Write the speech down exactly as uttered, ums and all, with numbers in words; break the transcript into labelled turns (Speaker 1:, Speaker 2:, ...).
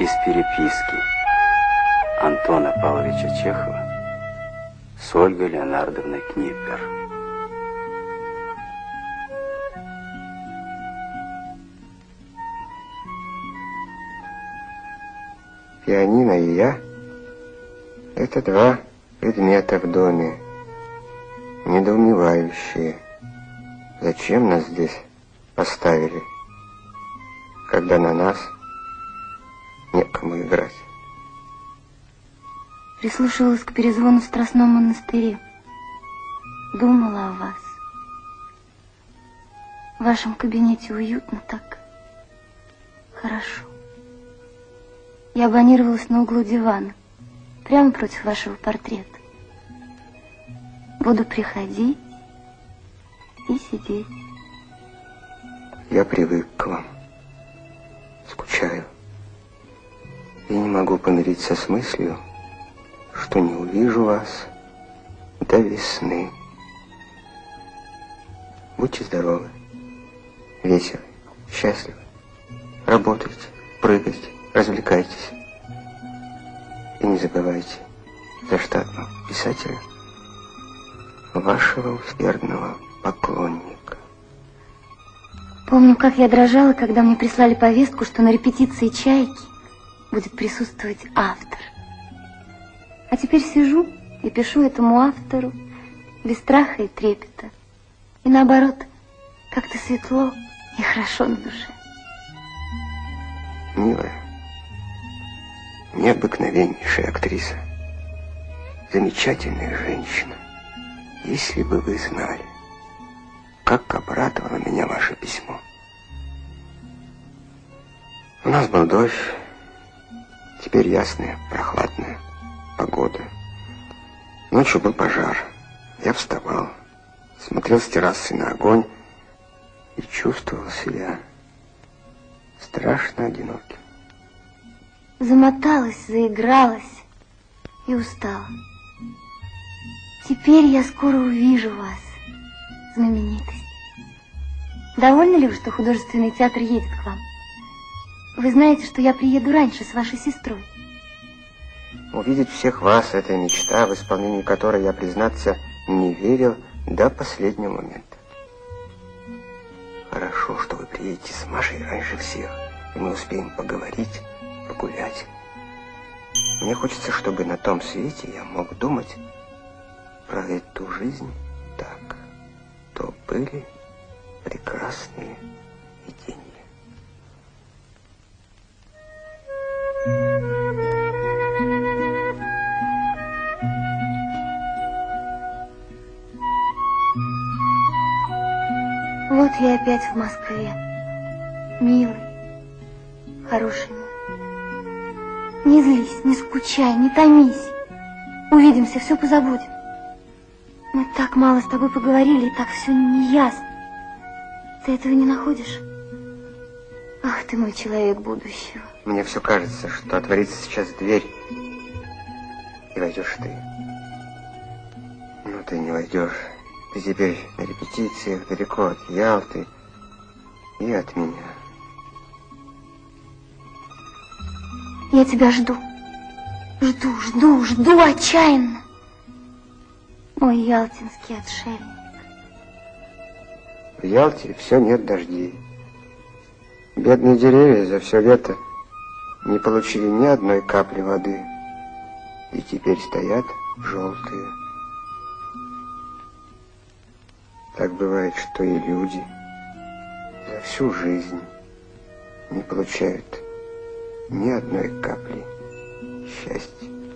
Speaker 1: из переписки Антона Павловича Чехова с Ольгой Леонардовной Книппер.
Speaker 2: Пианино и я — это два предмета в доме, недоумевающие. Зачем нас здесь поставили, когда на нас некому играть?
Speaker 3: Прислушивалась к перезвону в Страстном монастыре. Думала о вас. В вашем кабинете уютно так. Хорошо. Я абонировалась на углу дивана, прямо против вашего портрета. Буду приходить и сидеть.
Speaker 2: Я привык к вам. Скучаю. И не могу помириться с мыслью, что не увижу вас до весны. Будьте здоровы, веселы, счастливы. Работайте, прыгайте, развлекайтесь. И не забывайте за штатного писателя вашего усердного поклонника.
Speaker 3: Помню, как я дрожала, когда мне прислали повестку, что на репетиции «Чайки» будет присутствовать автор. А теперь сижу и пишу этому автору без страха и трепета. И наоборот, как-то светло и хорошо на душе.
Speaker 2: Милая, необыкновеннейшая актриса, замечательная женщина. Если бы вы знали, как обрадовало меня ваше письмо. У нас был дождь, теперь ясная, прохладная погода. Ночью был пожар. Я вставал, смотрел с террасы на огонь и чувствовал себя страшно одиноким.
Speaker 3: Замоталась, заигралась и устала. Теперь я скоро увижу вас, знаменитость. Довольны ли вы, что художественный театр едет к вам? Вы знаете, что я приеду раньше с вашей сестрой.
Speaker 2: Увидеть всех вас — это мечта, в исполнении которой я, признаться, не верил до последнего момента. Хорошо, что вы приедете с Машей раньше всех, и мы успеем поговорить, погулять. Мне хочется, чтобы на том свете я мог думать про эту жизнь так. То были прекрасные видения.
Speaker 3: Вот я опять в Москве. Милый, хороший мой. Не злись, не скучай, не томись. Увидимся, все позабудем. Мы так мало с тобой поговорили, и так все неясно. Ты этого не находишь? Ах, ты мой человек будущего.
Speaker 2: Мне все кажется, что отворится сейчас дверь, и войдешь ты. Но ты не войдешь. Ты теперь на репетициях далеко от Ялты и от меня.
Speaker 3: Я тебя жду. Жду, жду, жду отчаянно. Мой ялтинский отшельник.
Speaker 2: В Ялте все нет дождей. Бедные деревья за все лето не получили ни одной капли воды. И теперь стоят желтые. Так бывает, что и люди за всю жизнь не получают ни одной капли счастья.